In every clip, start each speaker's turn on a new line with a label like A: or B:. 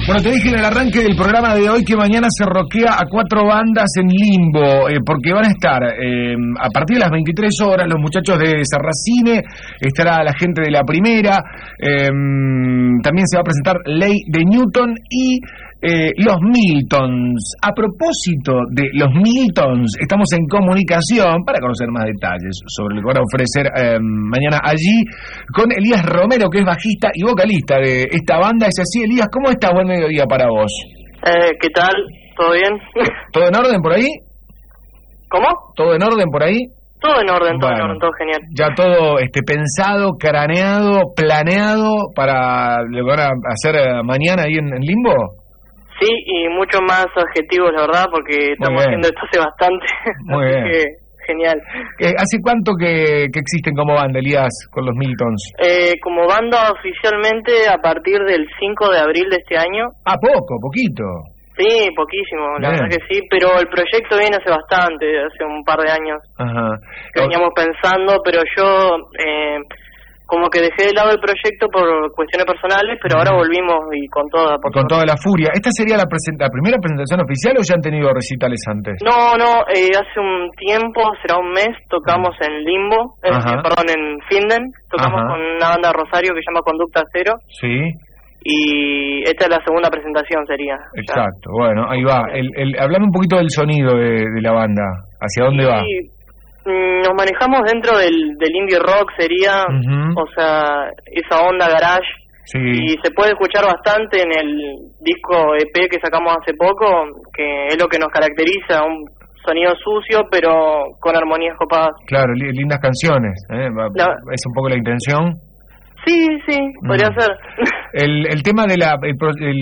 A: Bueno, te dije en el arranque del programa de hoy que mañana se roquea a 4 bandas en Limbo, porque van a estar a partir de las 23 horas los muchachos de Sarracine, estará la gente de La Primera, también se va a presentar Ley de Newton y los Miltons. A propósito de los Miltons, estamos en comunicación para conocer más detalles sobre lo que van a ofrecer mañana allí con Elías Romero, que es bajista y vocalista de esta banda. Es así, Elías, ¿cómo estás? Buen mediodía para vos.
B: ¿Qué tal? ¿Todo bien?
A: ¿Todo en orden por ahí?
B: ¿Cómo?
A: ¿Todo en orden por ahí?
B: Todo en orden, todo
A: bueno,
B: en orden, todo genial.
A: Ya todo pensado, craneado, planeado para lo que van a hacer mañana ahí en Limbo.
B: Sí, y mucho más objetivos, la verdad, porque estamos haciendo esto hace bastante.
A: Muy
B: así
A: bien.
B: que, genial.
A: ¿Hace cuánto que existen como banda, Elías, con los Miltons?
B: Como banda oficialmente a partir del 5 de abril de este año.
A: Ah, poquito.
B: Sí, poquísimo, la verdad que sí, pero el proyecto viene hace bastante, hace un par de años.
A: Ajá.
B: Que veníamos pensando, pero yo como que dejé de lado el proyecto por cuestiones personales, pero ahora volvimos y con toda...
A: Con toda la furia. ¿Esta sería la primera presentación oficial o ya han tenido recitales antes?
B: No, hace un tiempo, será un mes, tocamos en Limbo, en Finden, tocamos con una banda de Rosario que se llama Conducta Cero.
A: Sí.
B: Y esta es la segunda presentación sería.
A: Exacto, bueno, ahí va. Hablame un poquito del sonido de la banda, ¿hacia dónde va?
B: Nos manejamos dentro del indie rock sería, o sea, esa onda garage.
A: Sí.
B: Y se puede escuchar bastante en el disco EP que sacamos hace poco, que es lo que nos caracteriza, un sonido sucio pero con armonías copadas.
A: Claro, lindas canciones, es un poco la intención.
B: Sí, podría ser.
A: El tema de el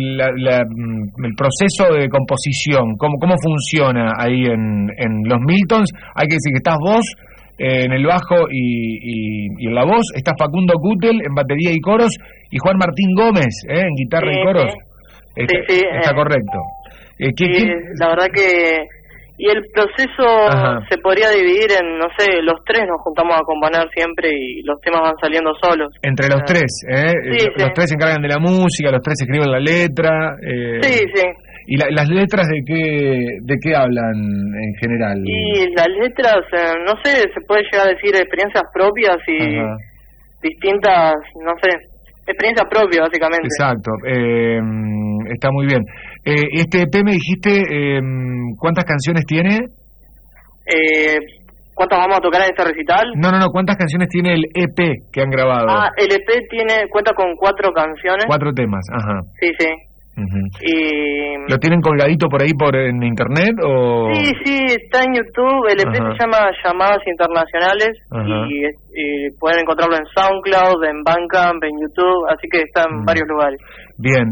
A: proceso de composición, ¿cómo funciona ahí en los Miltons? Hay que decir que estás vos en el bajo y en la voz, está Facundo Kutel en batería y coros, y Juan Martín Gómez en guitarra y coros.
B: Sí.
A: Está correcto.
B: La verdad que... Y el proceso se podría dividir en, no sé, los tres nos juntamos a componer siempre y los temas van saliendo solos.
A: Entre los tres, los tres se encargan de la música, los tres escriben la letra.
B: Sí.
A: ¿Y las letras de qué hablan en general?
B: Y las letras, no sé, se puede llegar a decir experiencias propias y distintas, no sé, experiencia propia, básicamente.
A: Exacto, está muy bien. Este EP me dijiste, ¿cuántas canciones tiene?
B: ¿Cuántas vamos a tocar en este recital?
A: No, ¿cuántas canciones tiene el EP que han grabado?
B: El EP cuenta con 4 canciones.
A: 4 temas,
B: Sí.
A: Y... ¿Lo tienen colgadito por ahí en internet o...?
B: Sí, está en YouTube. El EP se llama Llamadas Internacionales y pueden encontrarlo en SoundCloud, en Bandcamp, en YouTube, así que está en varios lugares.
A: Bien,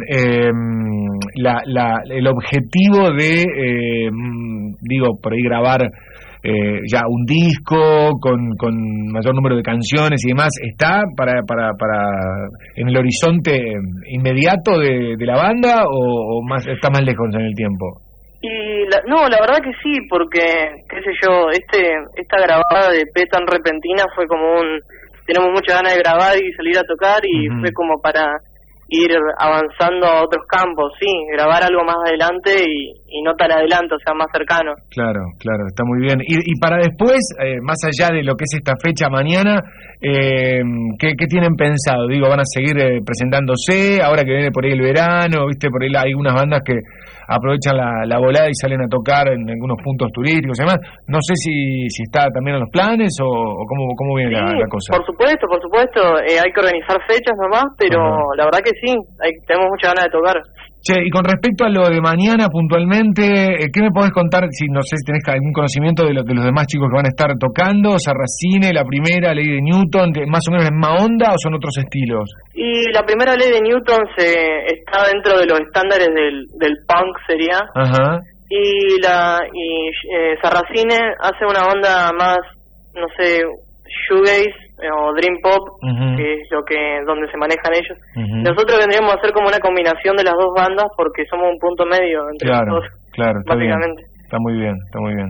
A: el objetivo de, por ahí grabar ya un disco con mayor número de canciones y demás, ¿está para en el horizonte inmediato de la banda o está más lejos en el tiempo?
B: La verdad que sí, porque qué sé yo, esta grabada de EP tan repentina fue como tenemos muchas ganas de grabar y salir a tocar y fue como para ir avanzando a otros campos, sí, grabar algo más adelante y no tan adelante, o sea, más cercano.
A: Claro, está muy bien. Y para después, más allá de lo que es esta fecha mañana, ¿qué tienen pensado? ¿Van a seguir presentándose ahora que viene por ahí el verano? ¿Viste? Por ahí hay algunas bandas que aprovechan la volada y salen a tocar en algunos puntos turísticos y demás. No sé si está también en los planes o cómo viene la cosa.
B: Por supuesto, hay que organizar fechas nomás, pero la verdad que sí, tenemos muchas ganas de tocar.
A: Che, y con respecto a lo de mañana puntualmente, ¿qué me podés contar? Si no sé si tenés algún conocimiento de los demás chicos que van a estar tocando, Sarracine, La Primera, Ley de Newton, ¿más o menos en misma onda o son otros estilos?
B: Y La Primera, Ley de Newton está dentro de los estándares del punk sería. Y Sarracine hace una onda más, no sé, shoegaze o dream pop, que es donde se manejan ellos. Nosotros vendríamos a hacer como una combinación de las dos bandas porque somos un punto medio entre los dos. Claro,
A: básicamente. Está muy bien.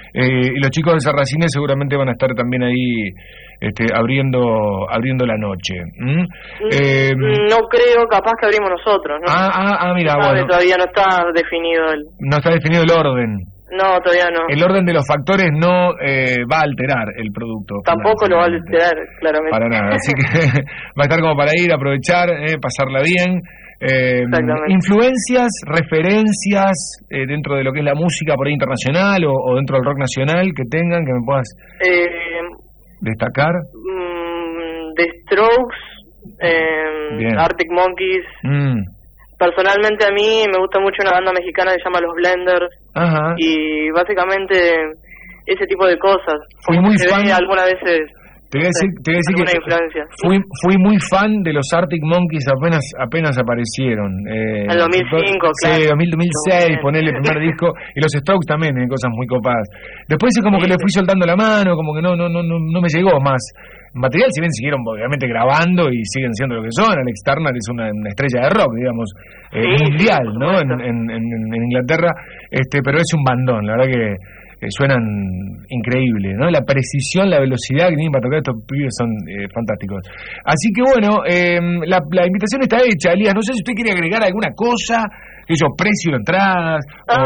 A: Y los chicos de Sarracine seguramente van a estar también ahí abriendo la noche.
B: No creo, capaz que abrimos nosotros, ¿no?
A: Mira, bueno.
B: Todavía no está definido
A: No está definido el orden.
B: No, todavía no.
A: El orden de los factores no va a alterar el producto.
B: Tampoco lo va a alterar, claramente.
A: Para nada, así que va a estar como para ir, aprovechar, pasarla bien. Influencias, referencias dentro de lo que es la música por ahí internacional o dentro del rock nacional que tengan, que me puedas destacar.
B: The Strokes, Arctic Monkeys. Personalmente a mí me gusta mucho una banda mexicana que se llama Los Blenders.
A: Ajá.
B: Y básicamente ese tipo de cosas.
A: Fui muy fan.
B: Algunas veces.
A: Te voy a decir que
B: influencia.
A: Fui muy fan de los Arctic Monkeys apenas aparecieron.
B: En 2005,
A: claro. Sí, 2006, ponele el primer disco. Y los Strokes también tienen cosas muy copadas. Después es como que le fui soltando la mano, como que no me llegó más material, si bien siguieron obviamente grabando y siguen siendo lo que son. Alex Turner es una estrella de rock, digamos, mundial, ¿no? En Inglaterra, pero es un bandón, la verdad que suenan increíble, ¿no? La precisión, la velocidad que tienen para tocar estos pibes son fantásticos. Así que bueno, la invitación está hecha, Elías. No sé si usted quiere agregar alguna cosa, precio de entradas.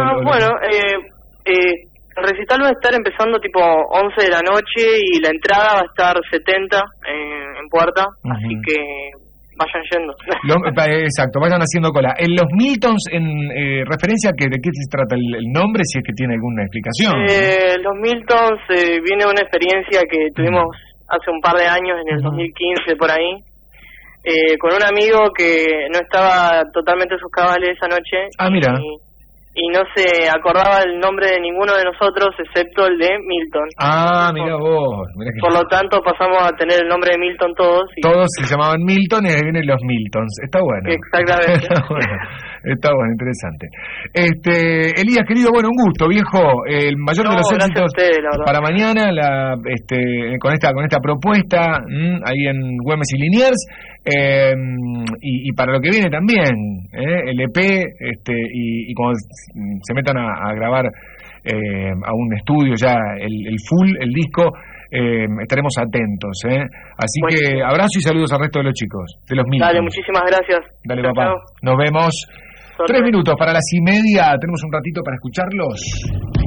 B: El recital va a estar empezando tipo 11 de la noche y la entrada va a estar 70 en puerta, así que vayan yendo.
A: Exacto, vayan haciendo cola. En los Miltons, en referencia a de qué se trata el nombre, si es que tiene alguna explicación.
B: Los Miltons viene una experiencia que tuvimos hace un par de años, en el 2015 por ahí, con un amigo que no estaba totalmente a sus cabales esa noche.
A: Mira.
B: Y no se acordaba el nombre de ninguno de nosotros excepto el de Milton.
A: Mira vos.
B: Por lo tanto pasamos a tener el nombre de Milton todos.
A: Todos se llamaban Milton y ahí vienen los Miltons. Está bueno.
B: Exactamente.
A: Está bueno, interesante. Elías, querido, bueno, un gusto, viejo. El mayor de los éxitos para mañana con esta propuesta ahí en Güemes y Liniers. Y para lo que viene también, el EP, y cuando se metan a grabar a un estudio ya el full, el disco, estaremos atentos, así que abrazo y saludos al resto de los chicos, de los Miltons.
B: Dale, muchísimas gracias.
A: Dale, papá, nos vemos. 3 minutos para las 1:30, tenemos un ratito para escucharlos.